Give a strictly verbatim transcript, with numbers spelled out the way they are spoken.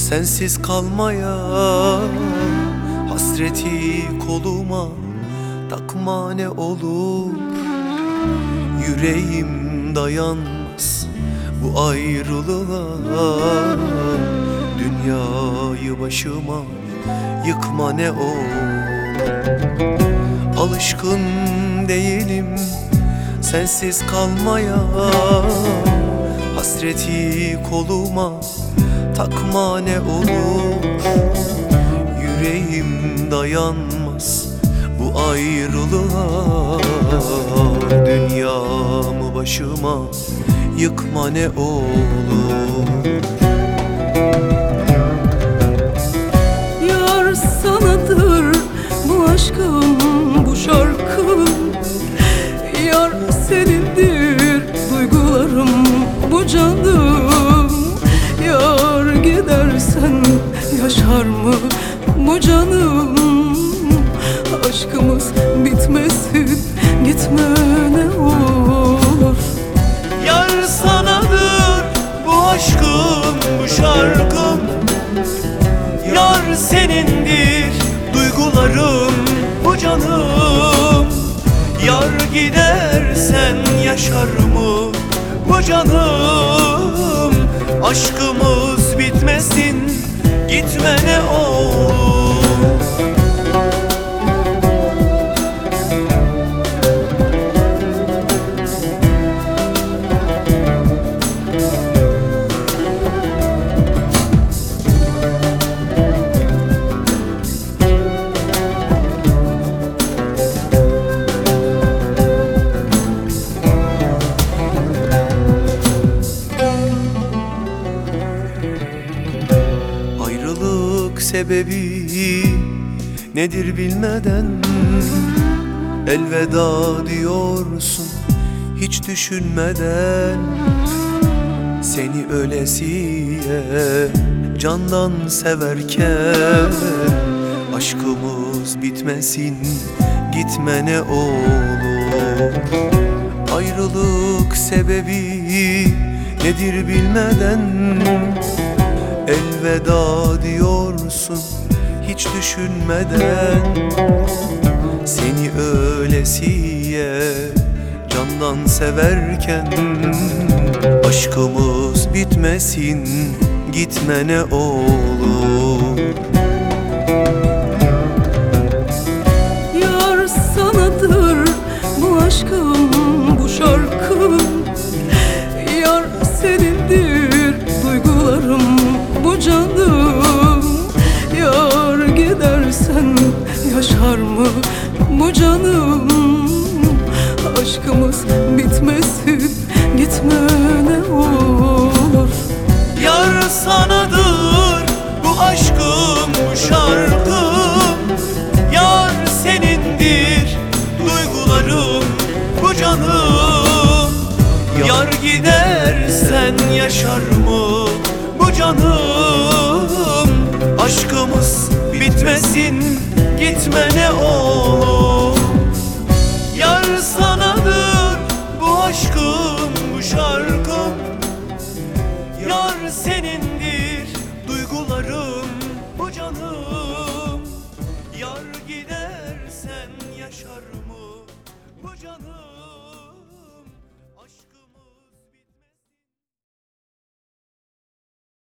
sensiz kalmaya. Hasreti koluma takma ne olur, yüreğim dayanmaz bu ayrılığa. Dünyayı başıma yıkma ne olur. Alışkın değilim sensiz kalmaya. Hasreti koluma takma ne olur, yüreğim dayanmaz bu ayrılığa. Dünyamı başıma yıkma ne olur. Yar sanadır bu aşkım, bu şarkım. Yar senindir duygularım, bu canım. Yar gidersen yaşar mı bu canım? Aşkımız bitmesin, gitme ne olur. Yar sanadır bu aşkım, bu şarkım. Yar senindir duygularım, bu canım. Yar gidersen yaşar mı bu canım? Aşkımız bitmesin, gitme ne olur. Sebebi nedir bilmeden elveda diyorsun hiç düşünmeden. Seni ölesiye candan severken aşkımız bitmesin, gitme ne olur. Ayrılık sebebi nedir bilmeden elveda diyorsun hiç düşünmeden. Seni öylesiye candan severken aşkımız bitmesin, gitme ne olur. Yar sanadır bu aşkım, bu şarkım. Yar senindir duygularım, bu canım. Yar gidersen yaşar mı bu canım? Aşkımız bitmesin, gitme ne olur. Yar sanadır bu aşkım, bu şarkım. Yar senindir duygularım, bu canım. Yar gidersen yaşar mı bu canım? Aşkımız bitmesin, gitme ne olur. Yar sanadır bu aşkım, bu şarkım. Yar senindir duygularım, bu canım. Yar gidersen yaşar mı bu canım?